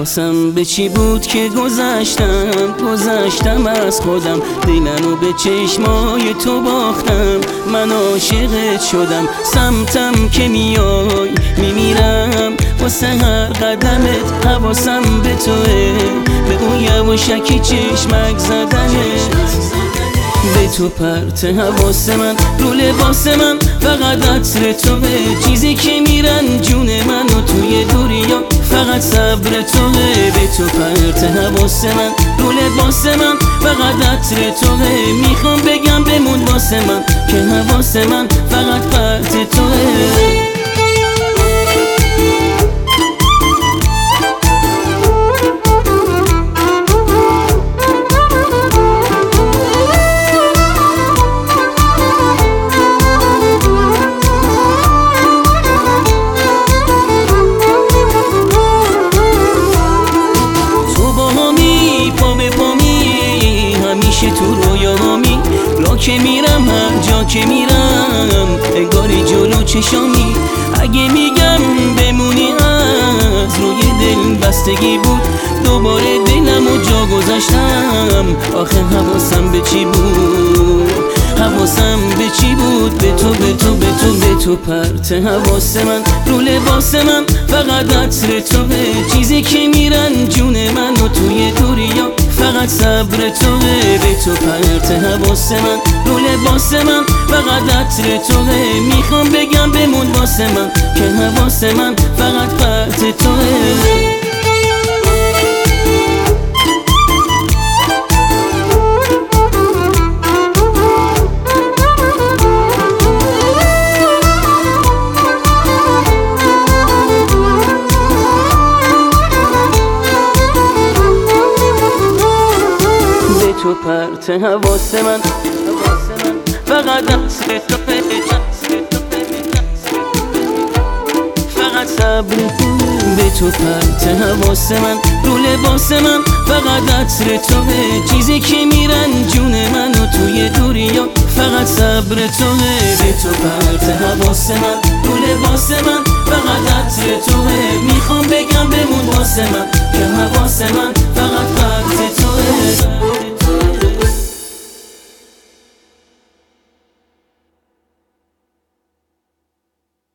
حواسم به چی بود که گذشتم از خودم، دلمو به چشمای تو باختم، من عاشقت شدم. سمتم که میای میمیرم واسه هر قدمت، حواسم به توه، به اون یواشکی چشمک زدنت، به تو پرت حواس من، رو لباس من فقط عطر توه، چیزی که میرن جون من و توی دوریا فقط صبر توه. به تو پرت حواس من، رو لباس من فقط عطر توه، میخوام بگم بمون واسه من که حواس من فقط پرت توه. تو رویامی را که میرم، هر جا که میرم انگاری جلو چشامی. اگه میگم بمونی از روی دل بستگی بود، دوباره دلمو جا گذاشتم. آخه حواسم به چی بود، حواسم به چی بود، به تو به تو به تو به تو پرت حواس من، رو لباس من فقط عطر توه، چیزی که میرن جون من و توی دوریا فقط صبر توه. به تو پرت حواس من، رو لباس من فقط عطر توه، میخوام بگم بمون واسه من که حواس من فقط پرت توه. تو پرت حواس من فقط عطر توه، فقط صبر. به تو پرت حواس من، رو لباس من فقط عطر توه، چیزی که میرن جون من و توی دوریا فقط صبر توه. به تو پرت حواس من، رو لباس من فقط عطر توه، میخوام بگم بمون واسه من که حواس من فقط پرت توه.